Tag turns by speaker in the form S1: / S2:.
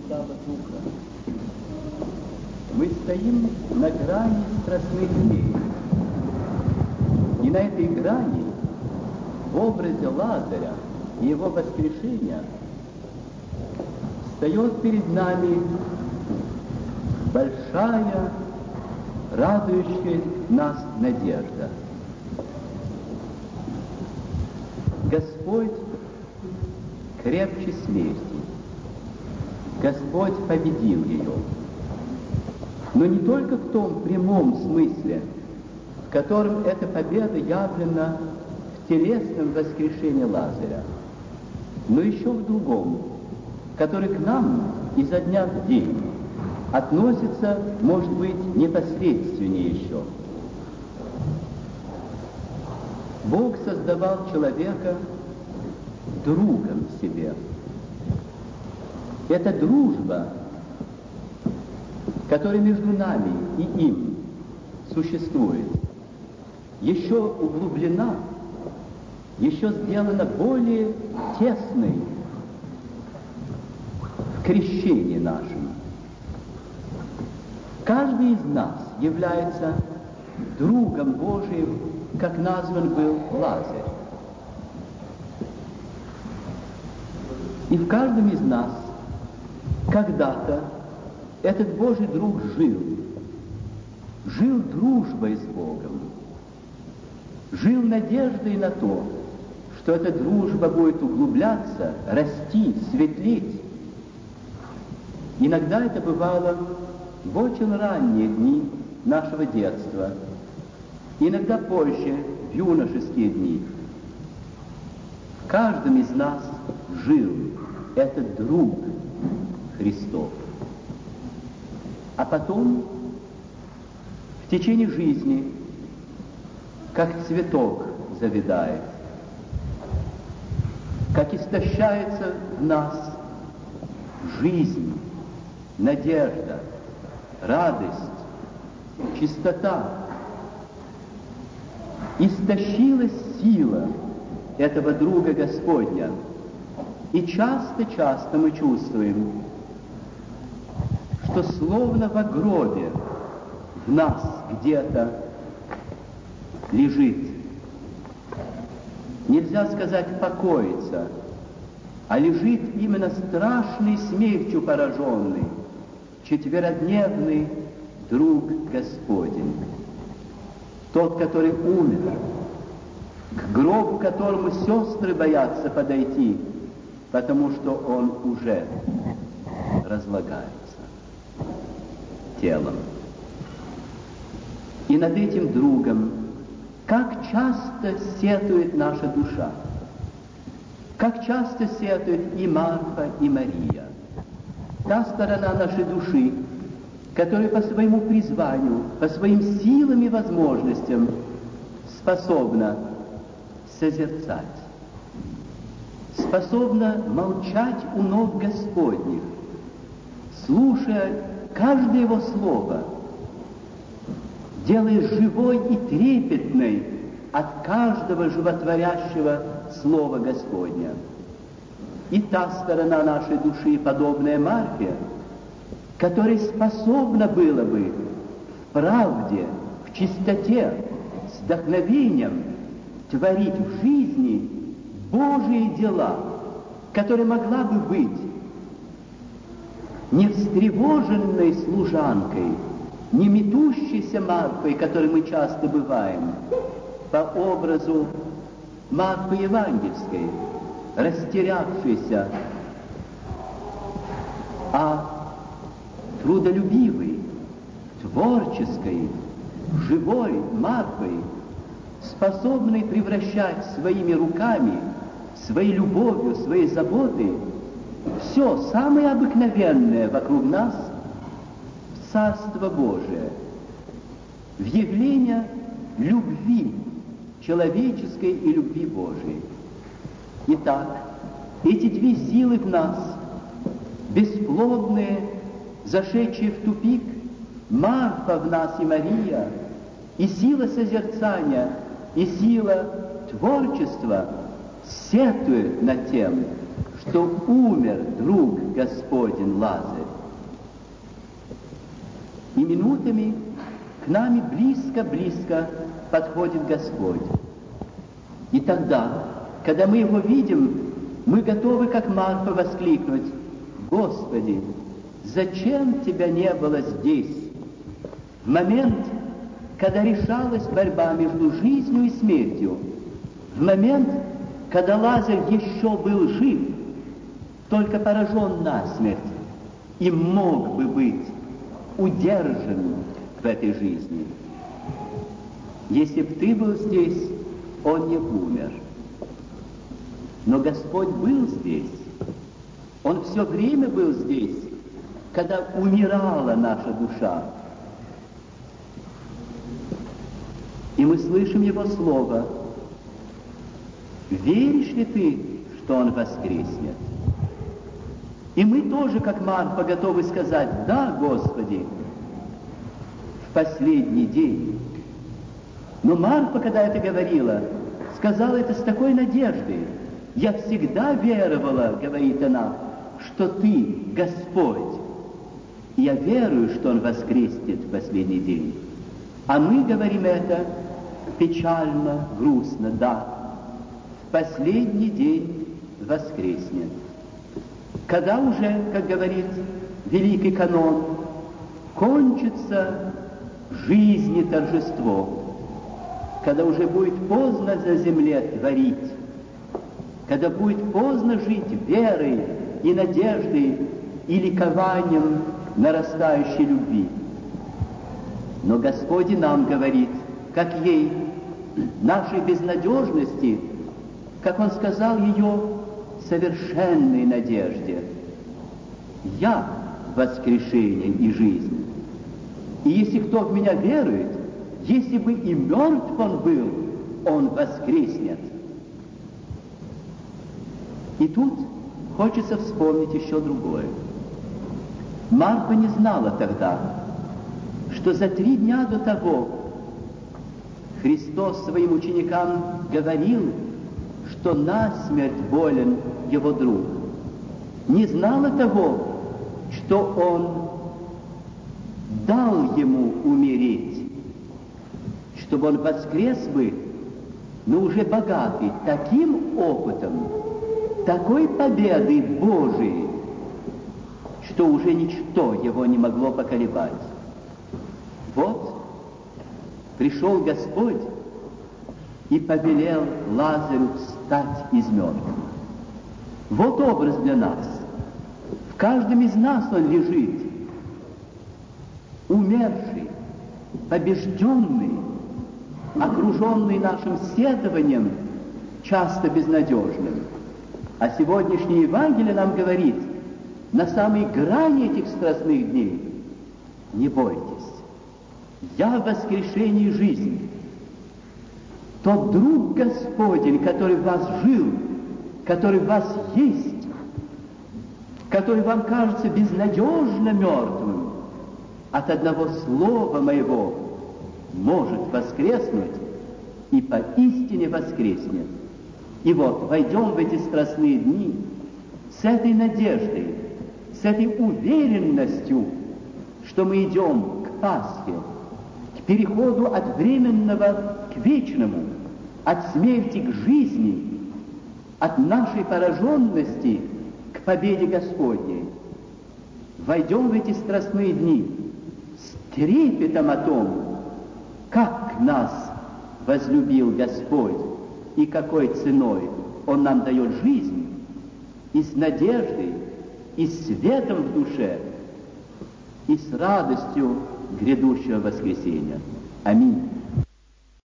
S1: Святого Духа. Мы стоим на грани страстных дней. И на этой грани, в образе Лазаря и его воскрешения, встает перед нами большая, радующая нас надежда. Господь крепче смерти. Господь победил ее. Но не только в том прямом смысле, в котором эта победа явлена в телесном воскрешении Лазаря, но еще в другом, который к нам изо дня в день относится, может быть, непосредственнее еще. Бог создавал человека другом себе. Эта дружба, которая между нами и им существует, еще углублена, еще сделана более тесной в крещении нашем. Каждый из нас является другом Божиим, как назван был Лазарь. И в каждом из нас когда-то этот Божий друг жил дружбой с Богом, жил надеждой на то, что эта дружба будет углубляться, расти, светлеть. Иногда это бывало в очень ранние дни нашего детства, иногда позже, в юношеские дни. В каждом из нас жил этот друг Христов. А потом, в течение жизни, как цветок завядает, как истощается в нас жизнь, надежда, радость, чистота, истощилась сила этого друга Господня. И часто-часто мы чувствуем, что словно в гробе в нас где-то лежит. Нельзя сказать покоится, а лежит именно страшной смертью пораженный, четверодневный друг Господень. Тот, который умер, к гробу которому сестры боятся подойти, потому что он уже разлагается телом. И над этим другом как часто сетует наша душа, как часто сетует и Марфа, и Мария. Та сторона нашей души, которая по своему призванию, по своим силам и возможностям способна созерцать, способна молчать у ног Господних, слушая каждое Его слово, делая живой и трепетной от каждого животворящего слова Господня. И та сторона нашей души, подобная Марфе, которая способна была бы в правде, в чистоте, с вдохновением творить в жизни Божьи дела, которая могла бы быть не встревоженной служанкой, не метущейся Марфой, которой мы часто бываем, по образу Марфы Евангельской, растерявшейся, а трудолюбивой, творческой, живой Марфой, способной превращать своими руками, своей любовью, своей заботой все самое обыкновенное вокруг нас в Царство Божие, в явление любви человеческой и любви Божией. Итак, эти две силы в нас, бесплодные, зашедшие в тупик, Марфа в нас и Мария, и сила созерцания, и сила творчества сетует над тем, что умер друг Господень Лазарь. И минутами к нами близко-близко подходит Господь. И тогда, когда мы Его видим, мы готовы, как Марфа, воскликнуть: «Господи, зачем Тебя не было здесь?» В момент, когда решалась борьба между жизнью и смертью, в момент, когда Лазарь еще был жив, только поражен насмерть, и мог бы быть удержан в этой жизни. Если б ты был здесь, он не умер. Но Господь был здесь. Он все время был здесь, когда умирала наша душа. И мы слышим Его Слово. Веришь ли ты, что Он воскреснет? И мы тоже, как Марфа, готовы сказать: «Да, Господи, в последний день». Но Марфа, когда это говорила, сказала это с такой надеждой. «Я всегда веровала, — говорит она, — что Ты Господь. И я верую, что Он воскреснет в последний день». А мы говорим это печально, грустно: «Да, в последний день воскреснет». Когда уже, как говорит великий канон, кончится жизнь и торжество, когда уже будет поздно на земле творить, когда будет поздно жить верой и надеждой и ликованием нарастающей любви. Но Господь и нам говорит, как ей, нашей безнадежности, как Он сказал ее совершенной надежде: «Я воскрешение и жизнь. И если кто в Меня верует, если бы и мертв он был, он воскреснет». И тут хочется вспомнить еще другое. Марфа не знала тогда, что за 3 дня до того Христос своим ученикам говорил, что насмерть болен его друг. Не знала того, что Он дал ему умереть, чтобы он воскрес бы, но уже богатый таким опытом, такой победой Божией, что уже ничто его не могло поколебать. Вот пришел Господь и повелел Лазарю встать из мертвых. Вот образ для нас. В каждом из нас он лежит, умерший, побежденный, окруженный нашим сетованием, часто безнадежным. А сегодняшнее Евангелие нам говорит, на самой грани этих страстных дней: не бойтесь, я воскрешение и жизнь. Тот друг Господень, который в вас жил, который в вас есть, который вам кажется безнадежно мертвым, от одного слова моего может воскреснуть и поистине воскреснет. И вот войдем в эти страстные дни с этой надеждой, с этой уверенностью, что мы идем к Пасхе, к переходу от временного к вечному, от смерти к жизни, от нашей пораженности к победе Господней. Войдем в эти страстные дни с трепетом о том, как нас возлюбил Господь и какой ценой Он нам дает жизнь, и с надеждой, и с светом в душе, и с радостью грядущего воскресения. Аминь.